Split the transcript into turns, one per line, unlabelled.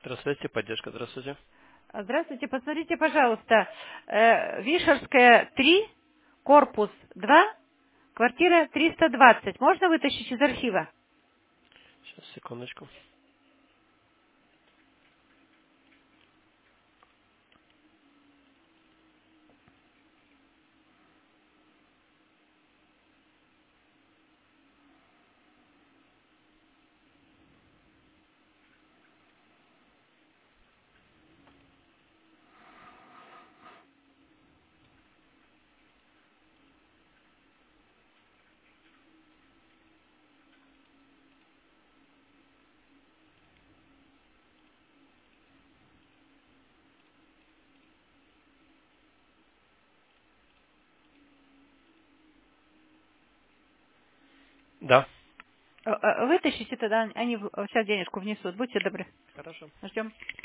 Здравствуйте, поддержка, здравствуйте.
Здравствуйте, посмотрите, пожалуйста, Вишерская, 3, корпус 2, квартира 320. Можно вытащить из архива?
Сейчас, секундочку. Да.
Вытащите тогда, они сейчас денежку внесут. Будьте добры.
Хорошо.
Ждем.